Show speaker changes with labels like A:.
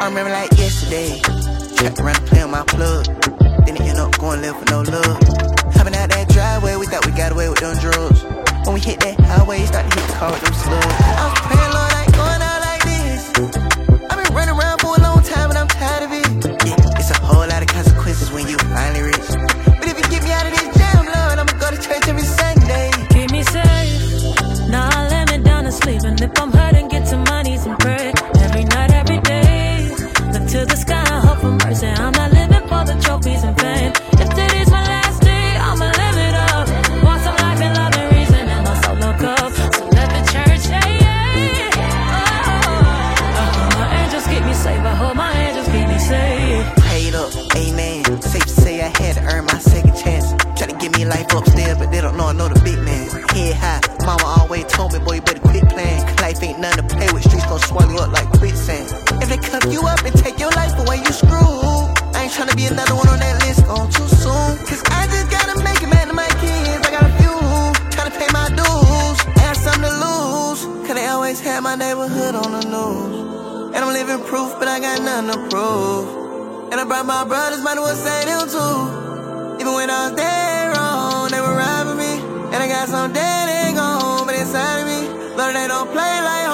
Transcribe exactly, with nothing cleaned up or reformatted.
A: remember like yesterday. Tried to run and play on my plug. Then it end up going left with no love. Hopping out that driveway, we thought we got away with them drugs. When we hit that highway, started to hit the car with them slugs. I was praying, Lord, I ain't going out like this. I've been running around for a long time and I'm tired of it. Yeah, it's a whole lot of consequences when you finally rich. But if you get me out of this jam, Lord, I'ma go to church every Sunday.
B: Keep me safe, now I lay me down to sleep. And if I'm hurting, get to my knees and pray. Every night, every day, look to the sky and hope for mercy. I'm not living for the trophies and fame. If today's my last day, I'ma live it up. Want some life and love and reason in my solo cup. So let the church, yeah, yeah. Oh, I hope my angels keep me safe. I hope my angels keep me safe.
A: Prayed up, amen. Safe to say I had to earn my second chance. Try to give me life upstairs, but they don't know I know the big man. Head high, mama always told me, boy, you better quit playing. Life ain't nothing to play with, streets gon' swallow you up like quicksand. If they cuff you up and take your life away, you screwed. I ain't tryna be another one on that list, gone too soon. Cause I just gotta make it, man, to my kids. I got a few, tryna pay my dues. I got something to lose, cause they always had my neighborhood on the news. And I'm living proof, but I got nothing to prove. And I brought my brothers, might as well say them too. Even when I was dead wrong, they were robbing me. And I got some dead, they gone, but inside of me, Lord, they don't play like